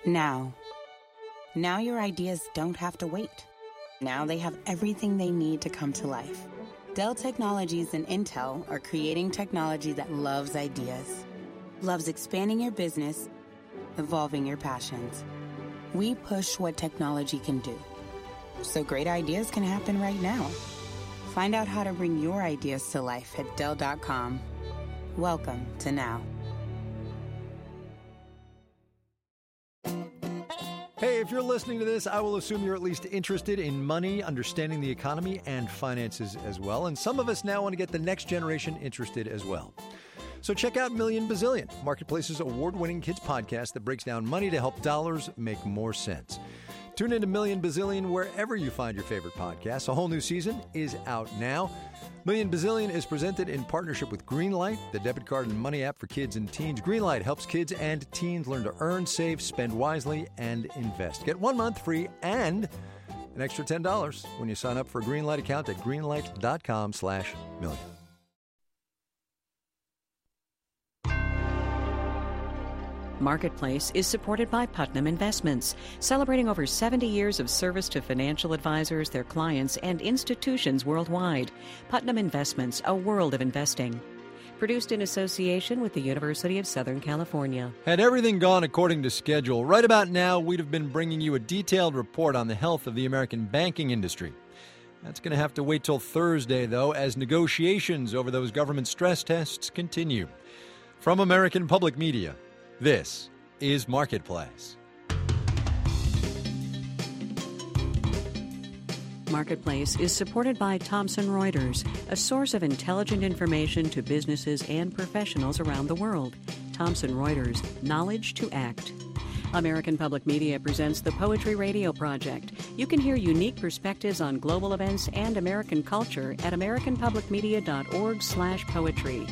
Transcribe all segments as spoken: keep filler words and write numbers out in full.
Now. Now your ideas don't have to wait. Now they have everything they need to come to life. Dell Technologies and Intel are creating technology that loves ideas, loves expanding your business, evolving your passions. We push what technology can do, so great ideas can happen right now. Find out how to bring your ideas to life at Dell dot com. Welcome to Now. Hey, if you're listening to this, I will assume you're at least interested in money, understanding the economy, and finances as well. And some of us now want to get the next generation interested as well. So check out Million Bazillion, Marketplace's award-winning kids podcast that breaks down money to help dollars make more sense. Tune into Million Bazillion wherever you find your favorite podcasts. A whole new season is out now. Million Bazillion is presented in partnership with Greenlight, the debit card and money app for kids and teens. Greenlight helps kids and teens learn to earn, save, spend wisely, and invest. Get one month free and an extra ten dollars when you sign up for a Greenlight account at greenlight.com slash million. Marketplace is supported by Putnam Investments, celebrating over seventy years of service to financial advisors, their clients, and institutions worldwide. Putnam Investments, a world of investing. Produced in association with the University of Southern California. Had everything gone according to schedule, right about now we'd have been bringing you a detailed report on the health of the American banking industry. That's going to have to wait till Thursday, though, as negotiations over those government stress tests continue. From American Public Media, this is Marketplace. Marketplace is supported by Thomson Reuters, a source of intelligent information to businesses and professionals around the world. Thomson Reuters, knowledge to act. American Public Media presents the Poetry Radio Project. You can hear unique perspectives on global events and American culture at americanpublicmedia.org slash poetry.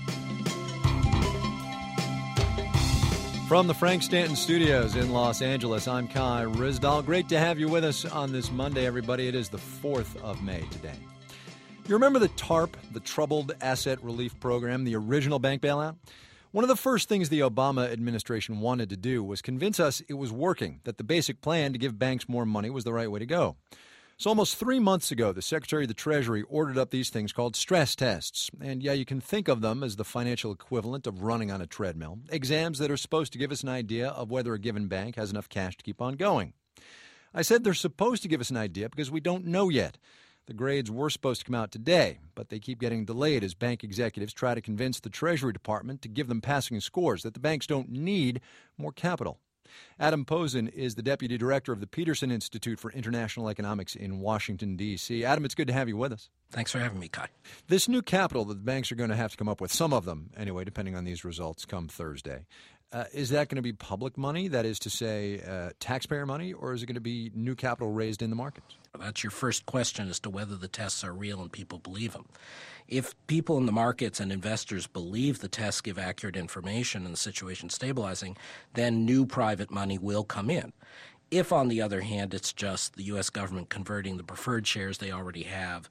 From the Frank Stanton Studios in Los Angeles, I'm Kai Ryssdal. Great to have you with us on this Monday, everybody. It is the fourth of May today. You remember the TARP, the Troubled Asset Relief Program, the original bank bailout? One of the first things the Obama administration wanted to do was convince us it was working, that the basic plan to give banks more money was the right way to go. So almost three months ago, the Secretary of the Treasury ordered up these things called stress tests. And yeah, you can think of them as the financial equivalent of running on a treadmill. Exams that are supposed to give us an idea of whether a given bank has enough cash to keep on going. I said they're supposed to give us an idea because we don't know yet. The grades were supposed to come out today, but they keep getting delayed as bank executives try to convince the Treasury Department to give them passing scores, that the banks don't need more capital. Adam Posen is the Deputy Director of the Peterson Institute for International Economics in Washington, D C Adam, it's good to have you with us. Thanks for having me, Kai. This new capital that the banks are going to have to come up with, some of them anyway, depending on these results come Thursday, uh, is that going to be public money, that is to say uh, taxpayer money, or is it going to be new capital raised in the markets? That's your first question as to whether the tests are real and people believe them. If people in the markets and investors believe the tests give accurate information and the situation stabilizing, then new private money will come in. If, on the other hand, it's just the U S government converting the preferred shares they already have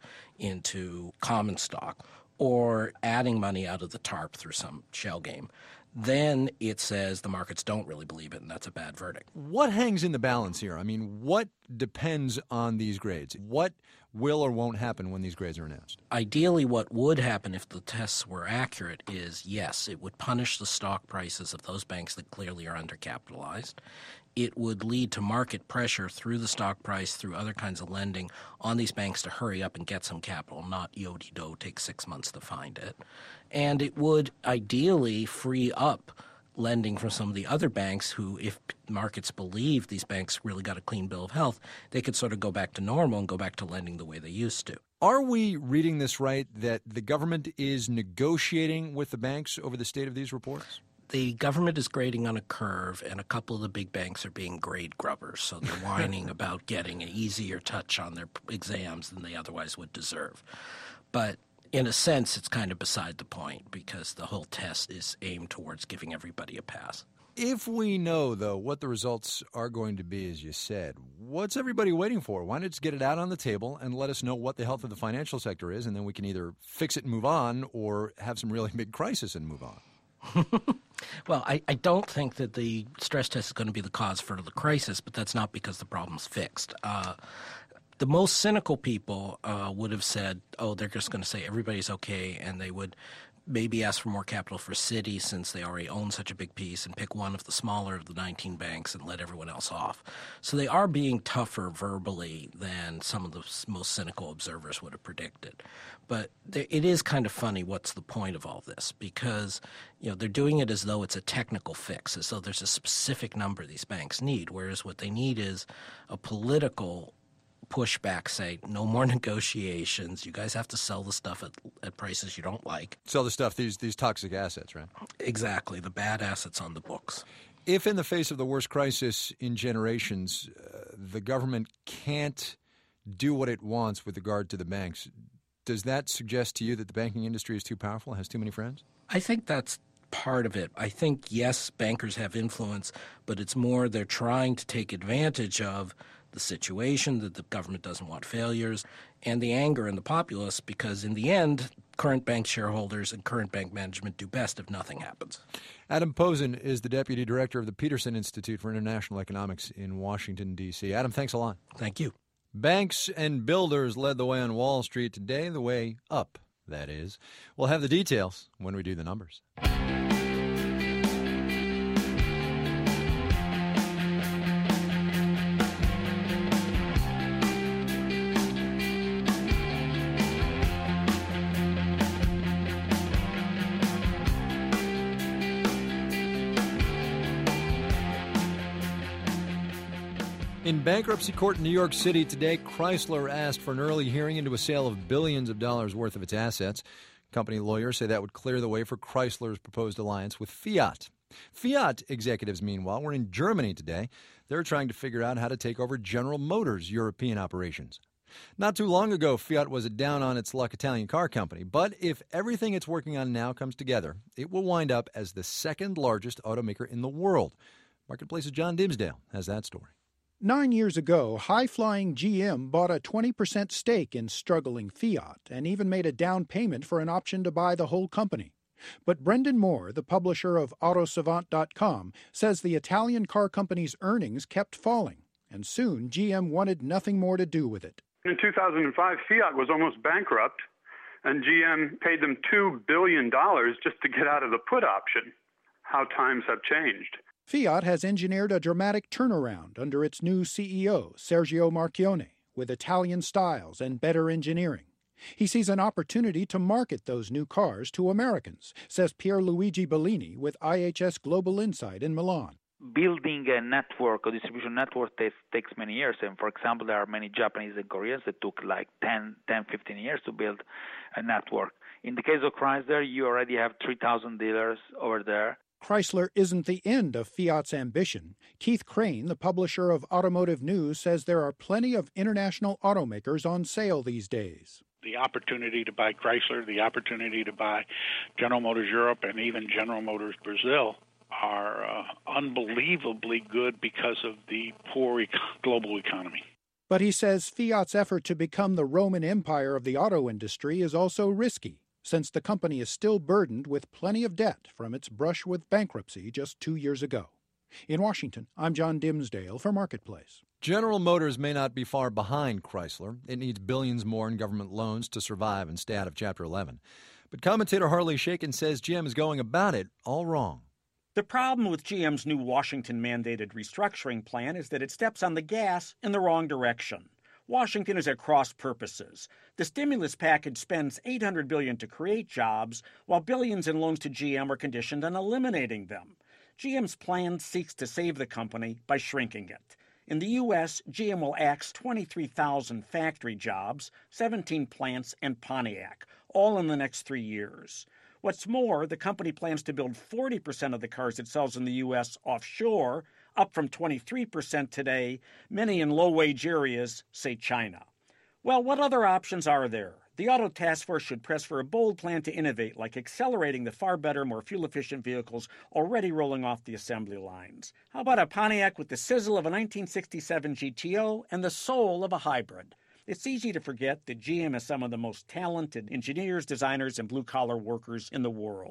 into common stock or adding money out of the TARP through some shell game, then it says the markets don't really believe it, and that's a bad verdict. What hangs in the balance here? I mean, what depends on these grades? What will or won't happen when these grades are announced? Ideally, what would happen if the tests were accurate is, yes, it would punish the stock prices of those banks that clearly are undercapitalized. It would lead to market pressure through the stock price, through other kinds of lending, on these banks to hurry up and get some capital, not yo-de-do, take six months to find it. And it would ideally free up lending from some of the other banks who, if markets believe these banks really got a clean bill of health, they could sort of go back to normal and go back to lending the way they used to. Are we reading this right, that the government is negotiating with the banks over the state of these reports? The government is grading on a curve, and a couple of the big banks are being grade grubbers, so they're whining about getting an easier touch on their exams than they otherwise would deserve. But in a sense, it's kind of beside the point because the whole test is aimed towards giving everybody a pass. If we know, though, what the results are going to be, as you said, what's everybody waiting for? Why not just get it out on the table and let us know what the health of the financial sector is, and then we can either fix it and move on or have some really big crisis and move on? Well, I, I don't think that the stress test is going to be the cause for the crisis, but that's not because the problem's fixed. Uh, the most cynical people uh, would have said, oh, they're just going to say everybody's okay, and they would maybe ask for more capital for Citi since they already own such a big piece and pick one of the smaller of the nineteen banks and let everyone else off. So they are being tougher verbally than some of the most cynical observers would have predicted. But it is kind of funny what's the point of all this, because you know they're doing it as though it's a technical fix, as though there's a specific number these banks need, whereas what they need is a political pushback, say, no more negotiations. You guys have to sell the stuff at, at prices you don't like. Sell the stuff, these these toxic assets, right? Exactly, the bad assets on the books. If in the face of the worst crisis in generations, uh, the government can't do what it wants with regard to the banks, does that suggest to you that the banking industry is too powerful, has too many friends? I think that's part of it. I think, yes, bankers have influence, but it's more they're trying to take advantage of the situation, that the government doesn't want failures, and the anger in the populace, because in the end, current bank shareholders and current bank management do best if nothing happens. Adam Posen is the Deputy Director of the Peterson Institute for International Economics in Washington, D C Adam, thanks a lot. Thank you. Banks and builders led the way on Wall Street today, the way up, that is. We'll have the details when we do the numbers. In bankruptcy court in New York City today, Chrysler asked for an early hearing into a sale of billions of dollars worth of its assets. Company lawyers say that would clear the way for Chrysler's proposed alliance with Fiat. Fiat executives, meanwhile, were in Germany today. They're trying to figure out how to take over General Motors' European operations. Not too long ago, Fiat was a down-on-its-luck Italian car company. But if everything it's working on now comes together, it will wind up as the second-largest automaker in the world. Marketplace's John Dimsdale has that story. Nine years ago, high-flying G M bought a twenty percent stake in struggling Fiat and even made a down payment for an option to buy the whole company. But Brendan Moore, the publisher of Auto Savant dot com, says the Italian car company's earnings kept falling, and soon G M wanted nothing more to do with it. In two thousand five, Fiat was almost bankrupt, and G M paid them two billion dollars just to get out of the put option. How times have changed. Fiat has engineered a dramatic turnaround under its new C E O, Sergio Marchionne, with Italian styles and better engineering. He sees an opportunity to market those new cars to Americans, says Pierluigi Bellini with I H S Global Insight in Milan. Building a network, a distribution network, takes, takes many years. And for example, there are many Japanese and Koreans that took like ten, fifteen years to build a network. In the case of Chrysler, you already have three thousand dealers over there. Chrysler isn't the end of Fiat's ambition. Keith Crane, the publisher of Automotive News, says there are plenty of international automakers on sale these days. The opportunity to buy Chrysler, the opportunity to buy General Motors Europe, and even General Motors Brazil are uh, unbelievably good because of the poor e- global economy. But he says Fiat's effort to become the Roman Empire of the auto industry is also risky, since the company is still burdened with plenty of debt from its brush with bankruptcy just two years ago. In Washington, I'm John Dimsdale for Marketplace. General Motors may not be far behind Chrysler. It needs billions more in government loans to survive and stay out of Chapter eleven. But commentator Harley Shaken says G M is going about it all wrong. The problem with G M's new Washington-mandated restructuring plan is that it steps on the gas in the wrong direction. Washington is at cross purposes. The stimulus package spends eight hundred billion dollars to create jobs, while billions in loans to G M are conditioned on eliminating them. G M's plan seeks to save the company by shrinking it. In the U S, G M will axe twenty-three thousand factory jobs, seventeen plants, and Pontiac, all in the next three years. What's more, the company plans to build forty percent of the cars it sells in the U S offshore, up from twenty-three percent today, many in low-wage areas, say China. Well, what other options are there? The Auto Task Force should press for a bold plan to innovate, like accelerating the far better, more fuel-efficient vehicles already rolling off the assembly lines. How about a Pontiac with the sizzle of a nineteen sixty-seven G T O and the soul of a hybrid? It's easy to forget that G M has some of the most talented engineers, designers, and blue-collar workers in the world.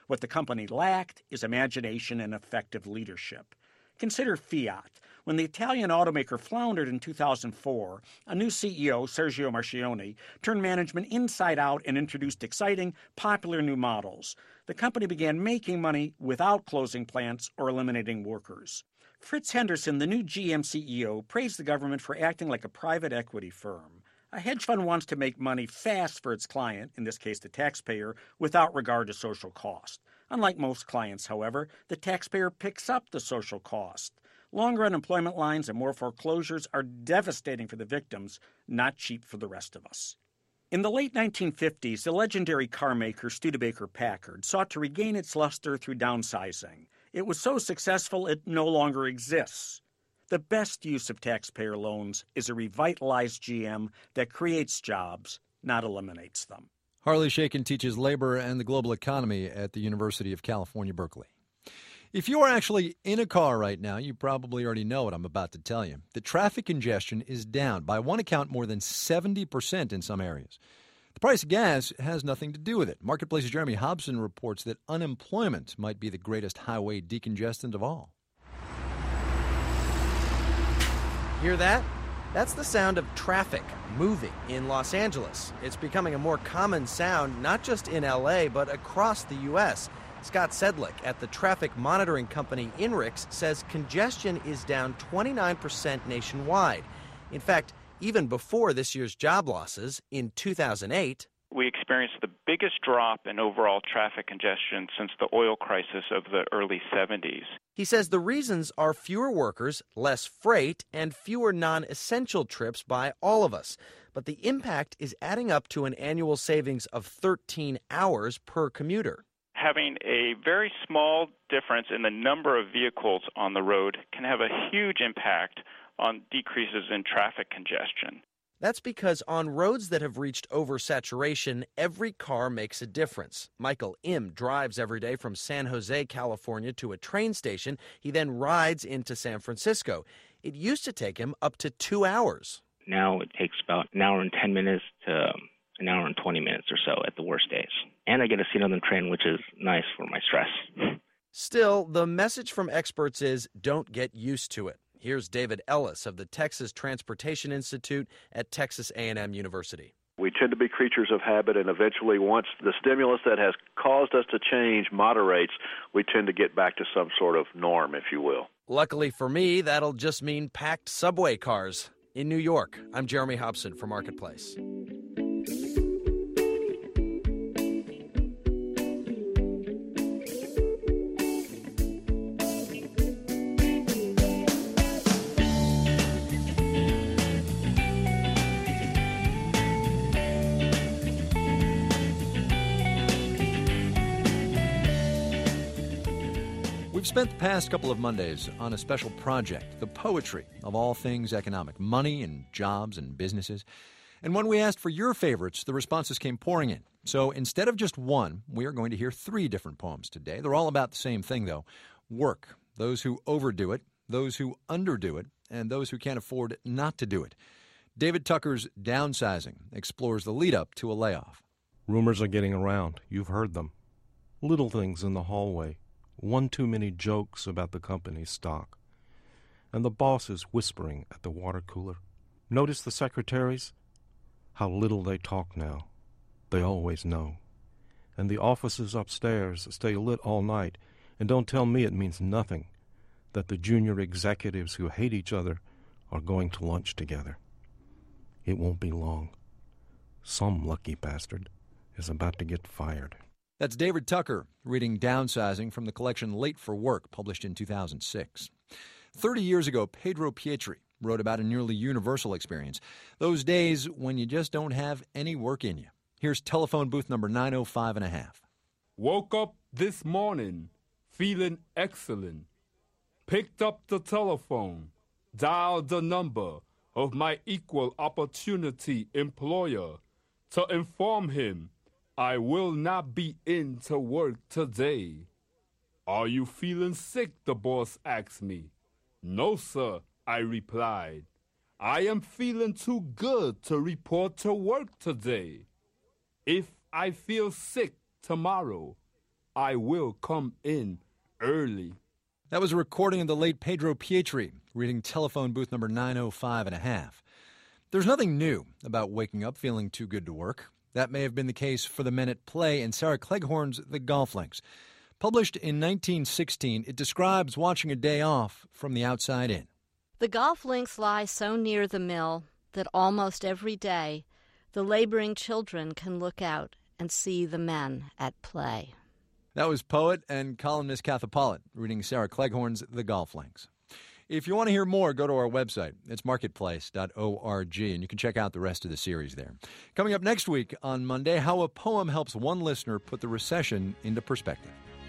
What the company lacked is imagination and effective leadership. Consider Fiat. When the Italian automaker floundered in two thousand four, a new C E O, Sergio Marchionne, turned management inside out and introduced exciting, popular new models. The company began making money without closing plants or eliminating workers. Fritz Henderson, the new G M C E O, praised the government for acting like a private equity firm. A hedge fund wants to make money fast for its client, in this case the taxpayer, without regard to social cost. Unlike most clients, however, the taxpayer picks up the social cost. Longer unemployment lines and more foreclosures are devastating for the victims, not cheap for the rest of us. In the late nineteen fifties, the legendary car maker Studebaker Packard sought to regain its luster through downsizing. It was so successful it no longer exists. The best use of taxpayer loans is a revitalized G M that creates jobs, not eliminates them. Harley Shaken teaches labor and the global economy at the University of California, Berkeley. If you are actually in a car right now, you probably already know what I'm about to tell you. The traffic congestion is down, by one account, more than seventy percent in some areas. The price of gas has nothing to do with it. Marketplace's Jeremy Hobson reports that unemployment might be the greatest highway decongestant of all. Hear that? That's the sound of traffic moving in Los Angeles. It's becoming a more common sound, not just in L A, but across the U S Scott Sedlick at the traffic monitoring company INRIX says congestion is down twenty-nine percent nationwide. In fact, even before this year's job losses, in two thousand eight, we experienced the biggest drop in overall traffic congestion since the oil crisis of the early seventies. He says the reasons are fewer workers, less freight, and fewer non-essential trips by all of us. But the impact is adding up to an annual savings of thirteen hours per commuter. Having a very small difference in the number of vehicles on the road can have a huge impact on decreases in traffic congestion. That's because on roads that have reached oversaturation, every car makes a difference. Michael Im drives every day from San Jose, California to a train station. He then rides into San Francisco. It used to take him up to two hours. Now it takes about an hour and ten minutes to an hour and twenty minutes or so at the worst days. And I get a seat on the train, which is nice for my stress. Still, the message from experts is don't get used to it. Here's David Ellis of the Texas Transportation Institute at Texas A and M University. We tend to be creatures of habit, and eventually once the stimulus that has caused us to change moderates, we tend to get back to some sort of norm, if you will. Luckily for me, that'll just mean packed subway cars. In New York, I'm Jeremy Hobson for Marketplace. We've spent the past couple of Mondays on a special project, the poetry of all things economic, money and jobs and businesses. And when we asked for your favorites, the responses came pouring in. So instead of just one, we are going to hear three different poems today. They're all about the same thing, though. Work. Those who overdo it, those who underdo it, and those who can't afford not to do it. David Tucker's Downsizing explores the lead-up to a layoff. Rumors are getting around. You've heard them. Little things in the hallway. One too many jokes about the company's stock. And the bosses whispering at the water cooler. Notice the secretaries? How little they talk now. They always know. And the offices upstairs stay lit all night, and don't tell me it means nothing that the junior executives who hate each other are going to lunch together. It won't be long. Some lucky bastard is about to get fired. That's David Tucker reading Downsizing from the collection Late for Work, published in two thousand six. Thirty years ago, Pedro Pietri wrote about a nearly universal experience. Those days when you just don't have any work in you. Here's telephone booth number nine oh five and a half. Woke up this morning feeling excellent. Picked up the telephone, dialed the number of my equal opportunity employer to inform him I will not be in to work today. Are you feeling sick? The boss asked me. No, sir, I replied. I am feeling too good to report to work today. If I feel sick tomorrow, I will come in early. That was a recording of the late Pedro Pietri, reading telephone booth number nine oh five and a half. There's nothing new about waking up feeling too good to work. That may have been the case for the men at play in Sarah Cleghorn's The Golf Links. Published in nineteen sixteen, it describes watching a day off from the outside in. The golf links lie so near the mill that almost every day the laboring children can look out and see the men at play. That was poet and columnist Katha Pollitt reading Sarah Cleghorn's The Golf Links. If you want to hear more, go to our website. It's marketplace dot org, and you can check out the rest of the series there. Coming up next week on Monday, how a poem helps one listener put the recession into perspective.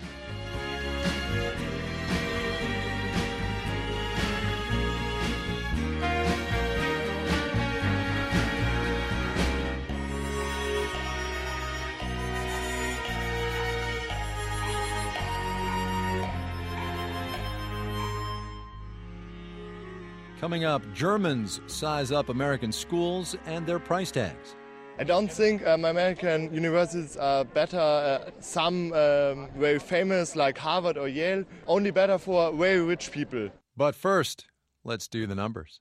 Coming up, Germans size up American schools and their price tags. I don't think um, American universities are better. Uh, some um, very famous, like Harvard or Yale, only better for very rich people. But first, let's do the numbers.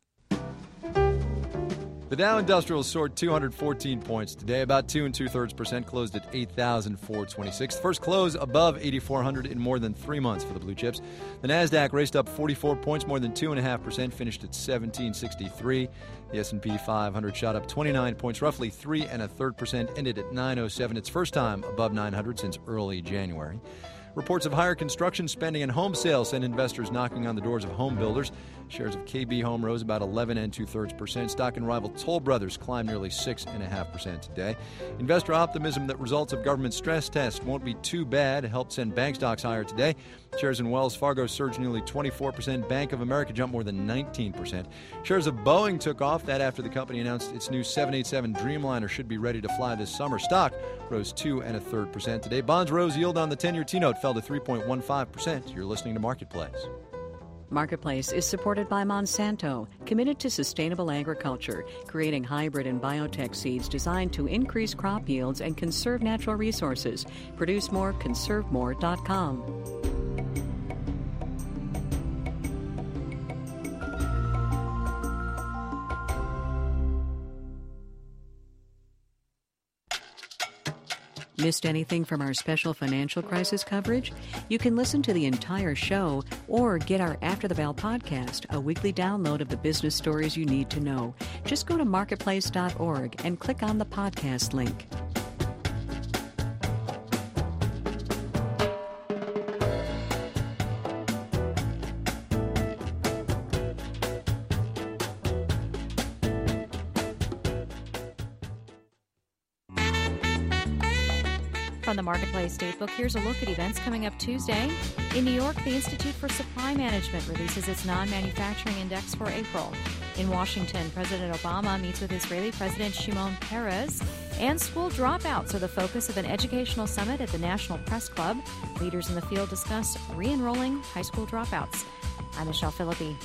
The Dow Industrial soared two hundred fourteen points today, about two and two-thirds percent, closed at eight thousand four hundred twenty-six. First close above eighty-four hundred in more than three months for the blue chips. The Nasdaq raced up forty-four points, more than two point five percent, finished at seventeen sixty-three. The S and P five hundred shot up twenty-nine points, roughly three and a third percent, ended at nine oh seven. Its first time above nine hundred since early January. Reports of higher construction spending and home sales send investors knocking on the doors of home builders. Shares of K B Home rose about eleven and two-thirds percent. Stock and rival Toll Brothers climbed nearly six point five percent today. Investor optimism that results of government stress tests won't be too bad helped send bank stocks higher today. Shares in Wells Fargo surged nearly twenty-four percent. Bank of America jumped more than nineteen percent. Shares of Boeing took off. That after the company announced its new seven eighty-seven Dreamliner should be ready to fly this summer. Stock rose two and a third percent today. Bonds rose. Yield on the ten-year T-note fell to three point one five percent. You're listening to Marketplace. Marketplace is supported by Monsanto, committed to sustainable agriculture, creating hybrid and biotech seeds designed to increase crop yields and conserve natural resources. Produce more, conserve more dot com. Missed anything from our special financial crisis coverage? You can listen to the entire show or get our After the Bell podcast, a weekly download of the business stories you need to know. Just go to marketplace dot org and click on the podcast link. From the Marketplace Datebook, here's a look at events coming up Tuesday. In New York, the Institute for Supply Management releases its non-manufacturing index for April. In Washington, President Obama meets with Israeli President Shimon Peres. And school dropouts are the focus of an educational summit at the National Press Club. Leaders in the field discuss re-enrolling high school dropouts. I'm Michelle Philippi.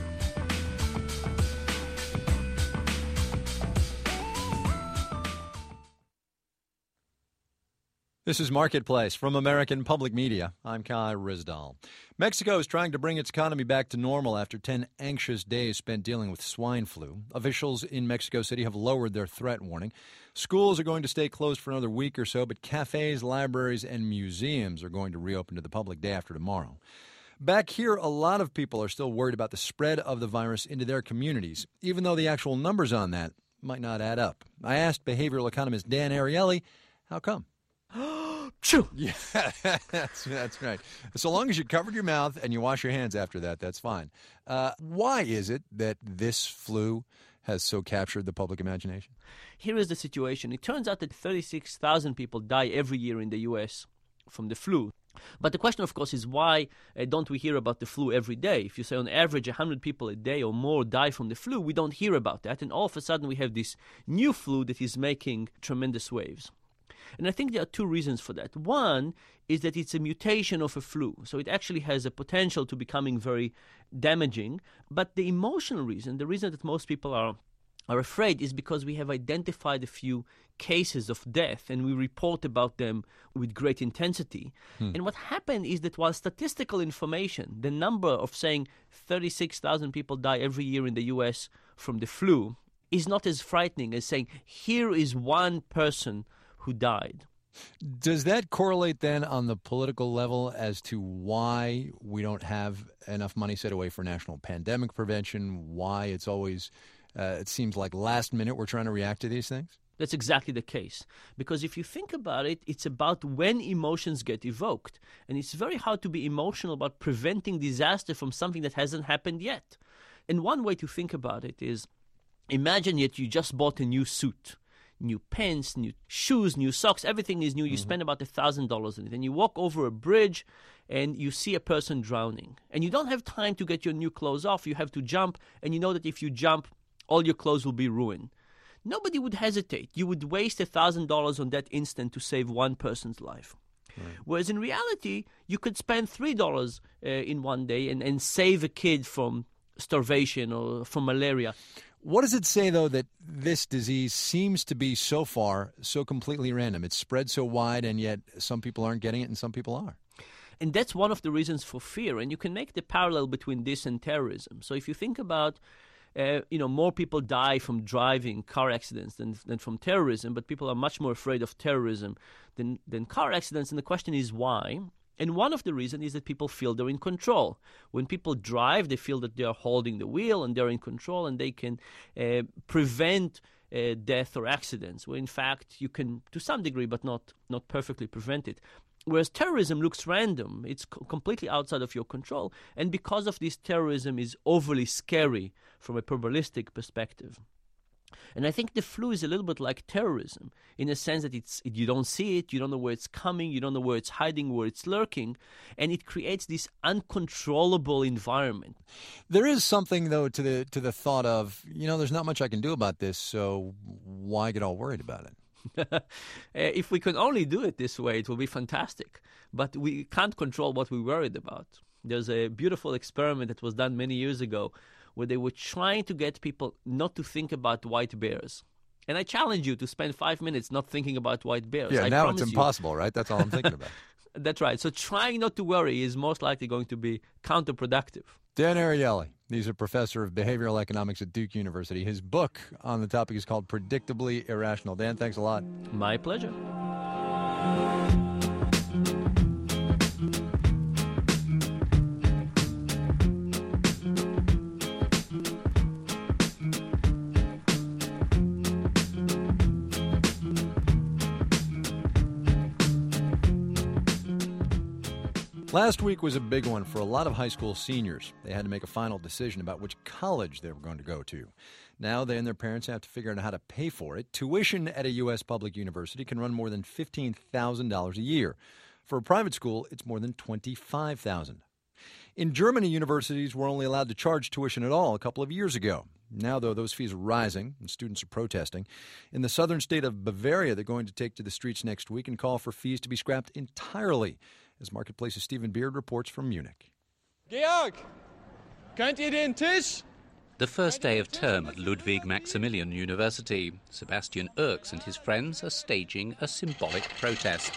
This is Marketplace from American Public Media. I'm Kai Ryssdal. Mexico is trying to bring its economy back to normal after ten anxious days spent dealing with swine flu. Officials in Mexico City have lowered their threat warning. Schools are going to stay closed for another week or so, but cafes, libraries, and museums are going to reopen to the public day after tomorrow. Back here, a lot of people are still worried about the spread of the virus into their communities, even though the actual numbers on that might not add up. I asked behavioral economist Dan Ariely, how come? True. Yeah, that's, that's right. So long as you covered your mouth and you wash your hands after that, that's fine. Uh, why is it that this flu has so captured the public imagination? Here is the situation. It turns out that thirty-six thousand people die every year in the U S from the flu. But the question, of course, is why uh, don't we hear about the flu every day? If you say on average one hundred people a day or more die from the flu, we don't hear about that. And all of a sudden we have this new flu that is making tremendous waves. And I think there are two reasons for that. One is that it's a mutation of a flu, so it actually has a potential to becoming very damaging. But the emotional reason, the reason that most people are are afraid is because we have identified a few cases of death and we report about them with great intensity. Hmm. And what happened is that while statistical information, the number of saying thirty-six thousand people die every year in the U S from the flu, is not as frightening as saying here is one person who died. Does that correlate then on the political level as to why we don't have enough money set away for national pandemic prevention, why it's always, uh, it seems like last minute we're trying to react to these things? That's exactly the case. Because if you think about it, it's about when emotions get evoked. And it's very hard to be emotional about preventing disaster from something that hasn't happened yet. And one way to think about it is, imagine that you just bought a new suit. New pants, new shoes, new socks, everything is new. You mm-hmm. spend about one thousand dollars on it. And you walk over a bridge and you see a person drowning. And you don't have time to get your new clothes off. You have to jump. And you know that if you jump, all your clothes will be ruined. Nobody would hesitate. You would waste one thousand dollars on that instant to save one person's life. Right. Whereas in reality, you could spend three dollars uh, in one day and, and save a kid from starvation or from malaria. What does it say, though, that this disease seems to be so far so completely random? It's spread so wide, and yet some people aren't getting it and some people are. And that's one of the reasons for fear. And you can make the parallel between this and terrorism. So if you think about, uh, you know, more people die from driving car accidents than, than from terrorism, but people are much more afraid of terrorism than, than car accidents. And the question is why? And one of the reasons is that people feel they're in control. When people drive, they feel that they're holding the wheel and they're in control and they can uh, prevent uh, death or accidents. Well, in fact, you can, to some degree, but not, not perfectly prevent it. Whereas terrorism looks random. It's co- completely outside of your control. And because of this, terrorism is overly scary from a probabilistic perspective. And I think the flu is a little bit like terrorism in the sense that it's you don't see it, you don't know where it's coming, you don't know where it's hiding, where it's lurking, and it creates this uncontrollable environment. There is something, though, to the to the thought of, you know, there's not much I can do about this, so why get all worried about it? If we can only do it this way, it will be fantastic. But we can't control what we're worried about. There's a beautiful experiment that was done many years ago where they were trying to get people not to think about white bears. And I challenge you to spend five minutes not thinking about white bears. Yeah, I now it's you. impossible, right? That's all I'm thinking about. That's right. So trying not to worry is most likely going to be counterproductive. Dan Ariely, he's a professor of behavioral economics at Duke University. His book on the topic is called Predictably Irrational. Dan, thanks a lot. My pleasure. Last week was a big one for a lot of high school seniors. They had to make a final decision about which college they were going to go to. Now they and their parents have to figure out how to pay for it. Tuition at a U S public university can run more than fifteen thousand dollars a year. For a private school, it's more than twenty-five thousand dollars. In Germany, universities were only allowed to charge tuition at all a couple of years ago. Now, though, those fees are rising and students are protesting. In the southern state of Bavaria, they're going to take to the streets next week and call for fees to be scrapped entirely. As Marketplace's Stephen Beard reports from Munich. Georg, könnt ihr den Tisch? The first day of term at Ludwig Maximilian University, Sebastian Erks and his friends are staging a symbolic protest.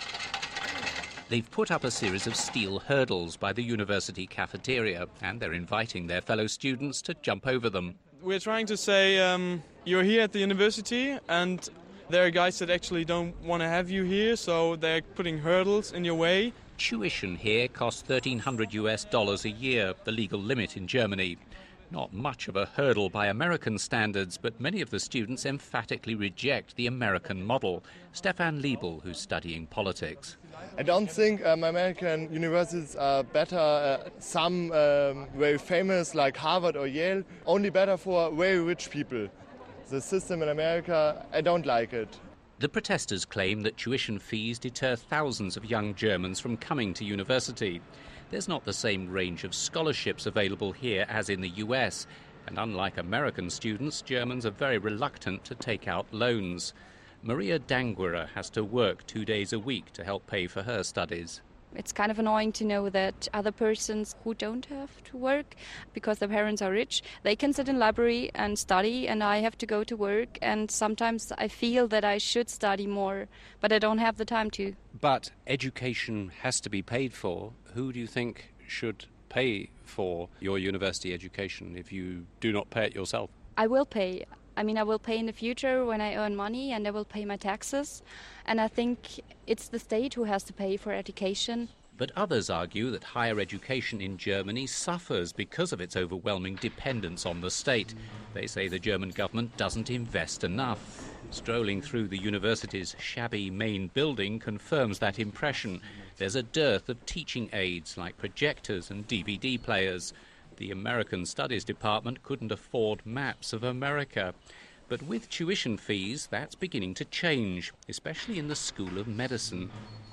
They've put up a series of steel hurdles by the university cafeteria, and they're inviting their fellow students to jump over them. We're trying to say um, you're here at the university, and there are guys that actually don't want to have you here, so they're putting hurdles in your way. Tuition here costs thirteen hundred U S dollars a year, the legal limit in Germany. Not much of a hurdle by American standards, but many of the students emphatically reject the American model. Stefan Liebel, who's studying politics. I don't think um, American universities are better. Uh, some um, very famous, like Harvard or Yale, only better for very rich people. The system in America, I don't like it. The protesters claim that tuition fees deter thousands of young Germans from coming to university. There's not the same range of scholarships available here as in the U S, and unlike American students, Germans are very reluctant to take out loans. Maria Danguera has to work two days a week to help pay for her studies. It's kind of annoying to know that other persons who don't have to work because their parents are rich, they can sit in library and study, and I have to go to work, and sometimes I feel that I should study more, but I don't have the time to. But education has to be paid for. Who do you think should pay for your university education if you do not pay it yourself? I will pay. I mean, I will pay in the future when I earn money, and I will pay my taxes. And I think it's the state who has to pay for education. But others argue that higher education in Germany suffers because of its overwhelming dependence on the state. They say the German government doesn't invest enough. Strolling through the university's shabby main building confirms that impression. There's a dearth of teaching aids like projectors and D V D players. The American Studies Department couldn't afford maps of America. But with tuition fees, that's beginning to change, especially in the School of Medicine.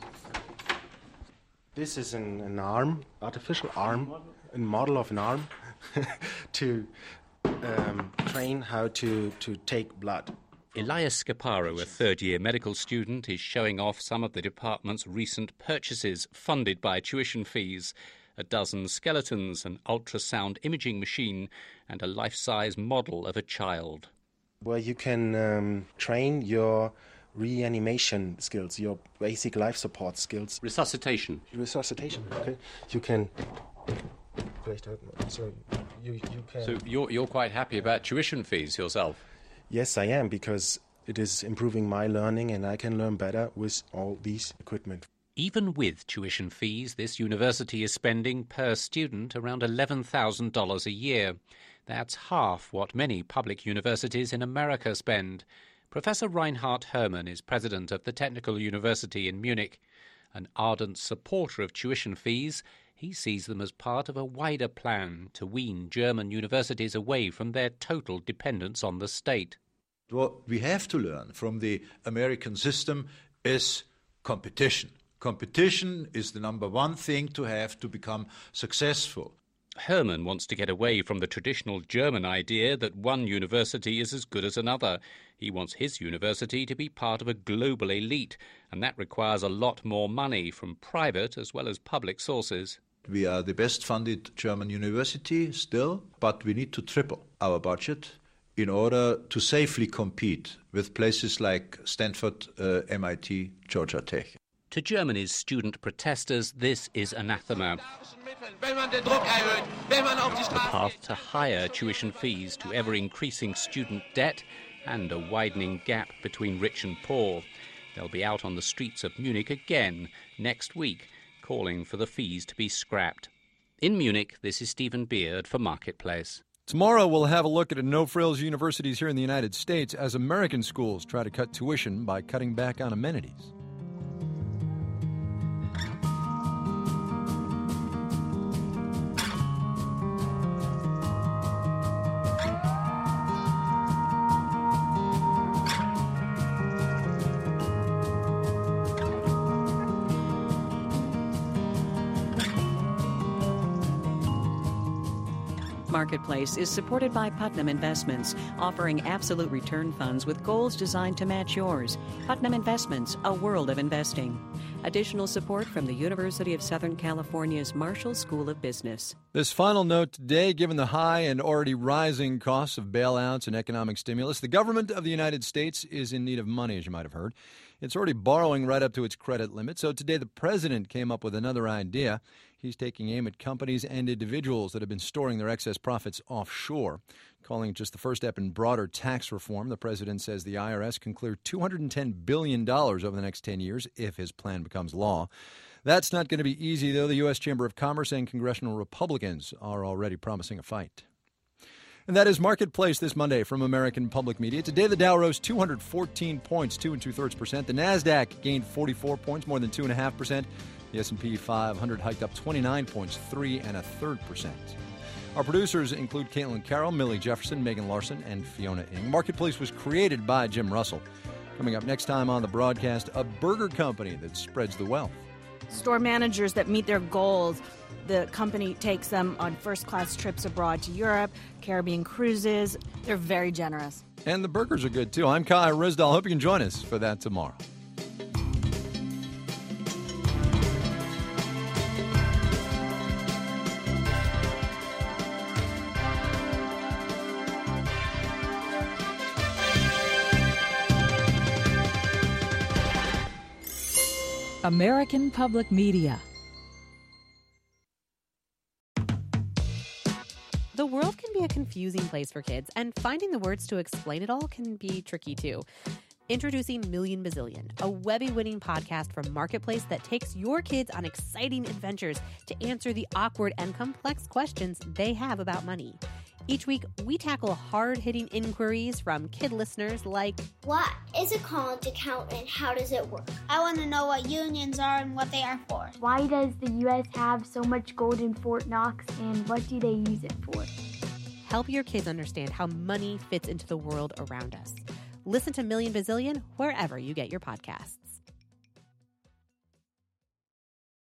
This is an, an arm, artificial arm, a model of an arm, to um, train how to, to take blood. Elias Scaparo, a third-year medical student, is showing off some of the department's recent purchases funded by tuition fees. A dozen skeletons, an ultrasound imaging machine, and a life-size model of a child. Where you can um, train your reanimation skills, your basic life support skills. Resuscitation. Resuscitation, okay. You can... So, you, you can... so you're, you're quite happy about tuition fees yourself? Yes, I am, because it is improving my learning and I can learn better with all these equipment. Even with tuition fees, this university is spending per student around eleven thousand dollars a year. That's half what many public universities in America spend. Professor Reinhard Herrmann is president of the Technical University in Munich. An ardent supporter of tuition fees, he sees them as part of a wider plan to wean German universities away from their total dependence on the state. What we have to learn from the American system is competition. Competition is the number one thing to have to become successful. Herrmann wants to get away from the traditional German idea that one university is as good as another. He wants his university to be part of a global elite, and that requires a lot more money from private as well as public sources. We are the best funded German university still, but we need to triple our budget in order to safely compete with places like Stanford, uh, M I T, Georgia Tech. To Germany's student protesters, this is anathema. The path to higher tuition fees, to ever-increasing student debt, and a widening gap between rich and poor. They'll be out on the streets of Munich again next week, calling for the fees to be scrapped. In Munich, this is Stephen Beard for Marketplace. Tomorrow we'll have a look at no-frills universities here in the United States as American schools try to cut tuition by cutting back on amenities. Marketplace is supported by Putnam Investments, offering absolute return funds with goals designed to match yours. Putnam Investments, a world of investing. Additional support from the University of Southern California's Marshall School of Business. This final note today, given the high and already rising costs of bailouts and economic stimulus, the government of the United States is in need of money, as you might have heard. It's already borrowing right up to its credit limit. So today the president came up with another idea. He's taking aim at companies and individuals that have been storing their excess profits offshore. Calling it just the first step in broader tax reform, the president says the I R S can clear two hundred ten billion dollars over the next ten years if his plan becomes law. That's not going to be easy, though. The U S Chamber of Commerce and congressional Republicans are already promising a fight. And that is Marketplace this Monday from American Public Media. Today, the Dow rose two hundred fourteen points, two and two-thirds percent. The NASDAQ gained forty-four points, more than two point five percent. The S and P five hundred hiked up twenty-nine points, three and a third percent. Our producers include Caitlin Carroll, Millie Jefferson, Megan Larson, and Fiona Ng. Marketplace was created by Jim Russell. Coming up next time on the broadcast, a burger company that spreads the wealth. Store managers that meet their goals, the company takes them on first-class trips abroad to Europe, Caribbean cruises. They're very generous. And the burgers are good, too. I'm Kai Risdal. Hope you can join us for that tomorrow. American Public Media. The world can be a confusing place for kids, and finding the words to explain it all can be tricky too. Introducing Million Bazillion, a Webby-winning podcast from Marketplace that takes your kids on exciting adventures to answer the awkward and complex questions they have about money. Each week, we tackle hard-hitting inquiries from kid listeners like, what is a college account and how does it work? I want to know what unions are and what they are for. Why does the U S have so much gold in Fort Knox and what do they use it for? Help your kids understand how money fits into the world around us. Listen to Million Bazillion wherever you get your podcasts.